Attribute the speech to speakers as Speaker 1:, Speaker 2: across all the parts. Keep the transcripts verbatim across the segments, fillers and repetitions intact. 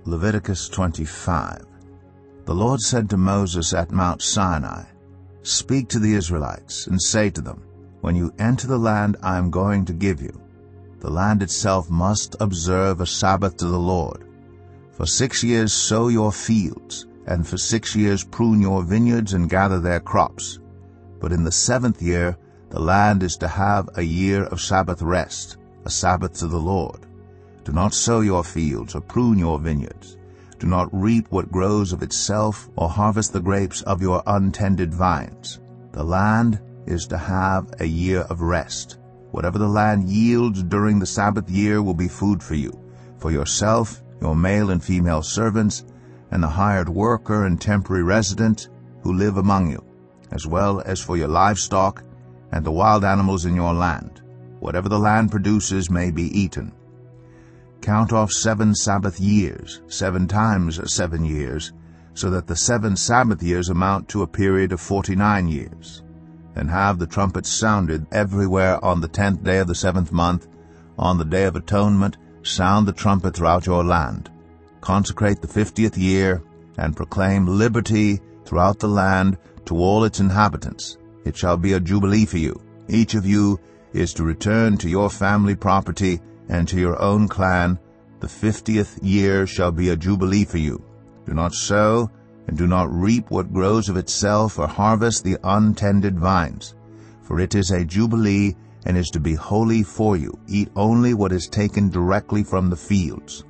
Speaker 1: Leviticus twenty-five. The Lord said to Moses at Mount Sinai, "Speak to the Israelites, and say to them, When you enter the land I am going to give you, the land itself must observe a Sabbath to the Lord. For six years sow your fields, and for six years prune your vineyards and gather their crops. But in the seventh year the land is to have a year of Sabbath rest, a Sabbath to the Lord. Do not sow your fields or prune your vineyards. Do not reap what grows of itself or harvest the grapes of your untended vines. The land is to have a year of rest. Whatever the land yields during the Sabbath year will be food for you, for yourself, your male and female servants, and the hired worker and temporary resident who live among you, as well as for your livestock and the wild animals in your land. Whatever the land produces may be eaten. Count off seven Sabbath years, seven times seven years, so that the seven Sabbath years amount to a period of forty-nine years. Then have the trumpets sounded everywhere on the tenth day of the seventh month. On the Day of Atonement, sound the trumpet throughout your land. Consecrate the fiftieth year, and proclaim liberty throughout the land to all its inhabitants. It shall be a jubilee for you. Each of you is to return to your family property and to your own clan. The fiftieth year shall be a jubilee for you. Do not sow, and do not reap what grows of itself, or harvest the untended vines. For it is a jubilee, and is to be holy for you. Eat only what is taken directly from the fields.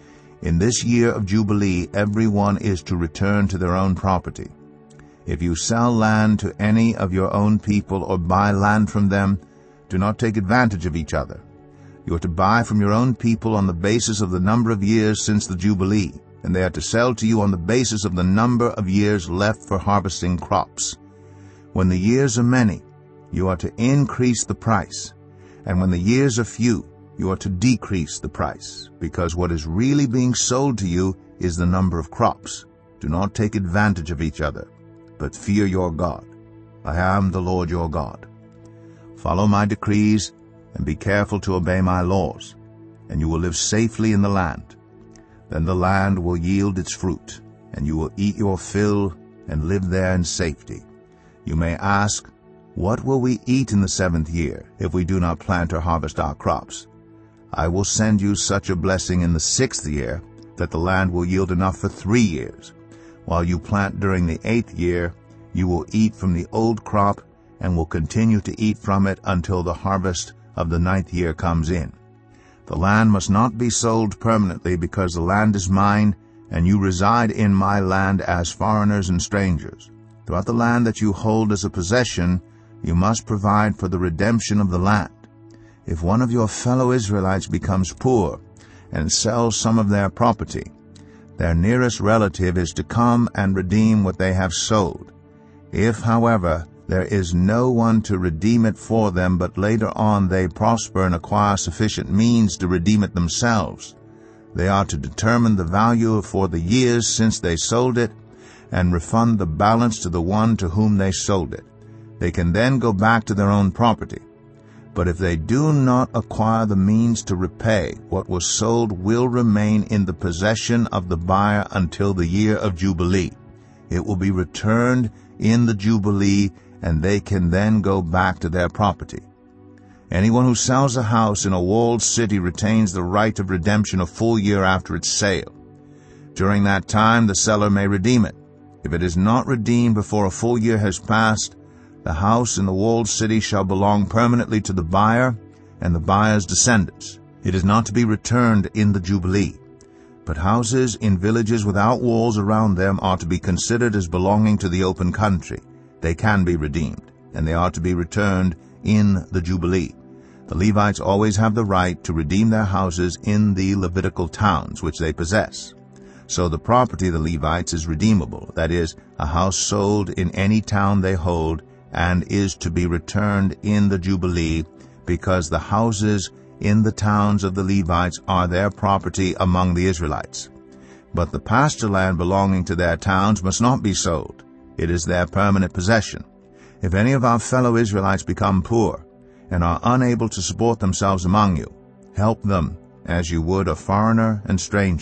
Speaker 1: In this year of jubilee every one is to return to their own property. If you sell land to any of your own people, or buy land from them, do not take advantage of each other. You are to buy from your own people on the basis of the number of years since the Jubilee, and they are to sell to you on the basis of the number of years left for harvesting crops. When the years are many, you are to increase the price, and when the years are few, you are to decrease the price, because what is really being sold to you is the number of crops. Do not take advantage of each other, but fear your God. I am the Lord your God. Follow my decrees, and be careful to obey my laws, and you will live safely in the land. Then the land will yield its fruit, and you will eat your fill and live there in safety. You may ask, What will we eat in the seventh year if we do not plant or harvest our crops? I will send you such a blessing in the sixth year that the land will yield enough for three years. While you plant during the eighth year, you will eat from the old crop and will continue to eat from it until the harvest of the ninth year comes in. The land must not be sold permanently, because the land is mine, and you reside in my land as foreigners and strangers. Throughout the land that you hold as a possession, you must provide for the redemption of the land. If one of your fellow Israelites becomes poor and sells some of their property, their nearest relative is to come and redeem what they have sold. If, however, there is no one to redeem it for them, but later on they prosper and acquire sufficient means to redeem it themselves, they are to determine the value for the years since they sold it, and refund the balance to the one to whom they sold it. They can then go back to their own property. But if they do not acquire the means to repay, what was sold will remain in the possession of the buyer until the year of Jubilee. It will be returned in the Jubilee, and they can then go back to their property. Anyone who sells a house in a walled city retains the right of redemption a full year after its sale. During that time the seller may redeem it. If it is not redeemed before a full year has passed, the house in the walled city shall belong permanently to the buyer and the buyer's descendants. It is not to be returned in the Jubilee. But houses in villages without walls around them are to be considered as belonging to the open country. They can be redeemed, and they are to be returned in the Jubilee. The Levites always have the right to redeem their houses in the Levitical towns which they possess. So the property of the Levites is redeemable, that is, a house sold in any town they hold, and is to be returned in the Jubilee, because the houses in the towns of the Levites are their property among the Israelites. But the pasture land belonging to their towns must not be sold. It is their permanent possession. If any of our fellow Israelites become poor and are unable to support themselves among you, help them as you would a foreigner and stranger,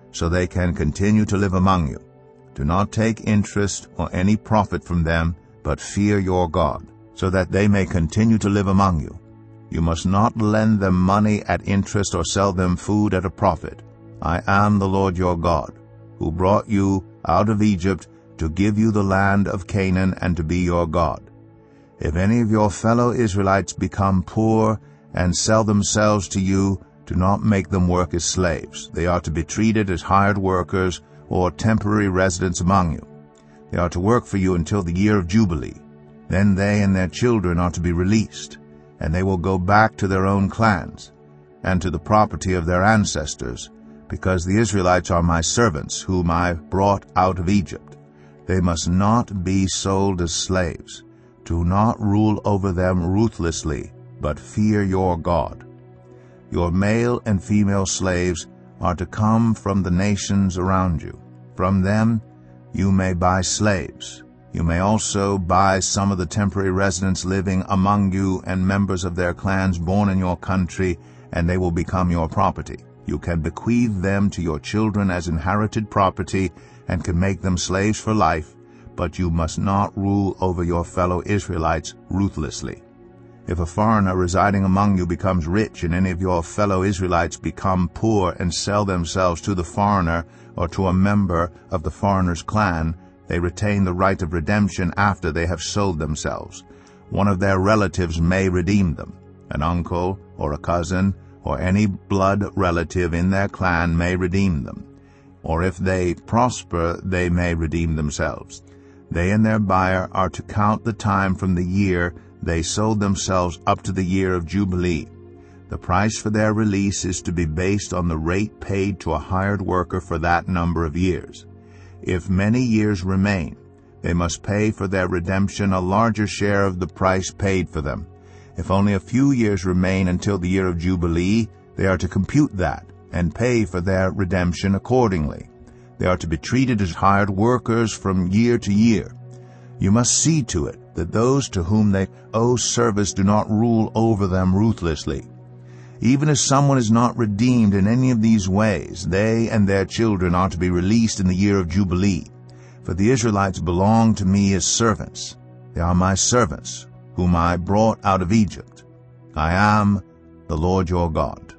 Speaker 1: so they can continue to live among you. Do not take interest or any profit from them, but fear your God, so that they may continue to live among you. You must not lend them money at interest or sell them food at a profit. I am the Lord your God, who brought you out of Egypt to give you the land of Canaan and to be your God. If any of your fellow Israelites become poor and sell themselves to you, do not make them work as slaves. They are to be treated as hired workers or temporary residents among you. They are to work for you until the year of Jubilee. Then they and their children are to be released, and they will go back to their own clans and to the property of their ancestors, because the Israelites are my servants, whom I brought out of Egypt. They must not be sold as slaves. Do not rule over them ruthlessly, but fear your God. Your male and female slaves are to come from the nations around you. From them you may buy slaves. You may also buy some of the temporary residents living among you and members of their clans born in your country, and they will become your property. You can bequeath them to your children as inherited property and can make them slaves for life, but you must not rule over your fellow Israelites ruthlessly. If a foreigner residing among you becomes rich and any of your fellow Israelites become poor and sell themselves to the foreigner or to a member of the foreigner's clan, they retain the right of redemption after they have sold themselves. One of their relatives may redeem them. An uncle or a cousin or any blood relative in their clan may redeem them. Or if they prosper, they may redeem themselves. They and their buyer are to count the time from the year they sold themselves up to the year of Jubilee. The price for their release is to be based on the rate paid to a hired worker for that number of years. If many years remain, they must pay for their redemption a larger share of the price paid for them. If only a few years remain until the year of Jubilee, they are to compute that and pay for their redemption accordingly. They are to be treated as hired workers from year to year. You must see to it that those to whom they owe service do not rule over them ruthlessly. Even if someone is not redeemed in any of these ways, they and their children are to be released in the year of Jubilee. For the Israelites belong to me as servants. They are my servants, whom I brought out of Egypt. I am the Lord your God.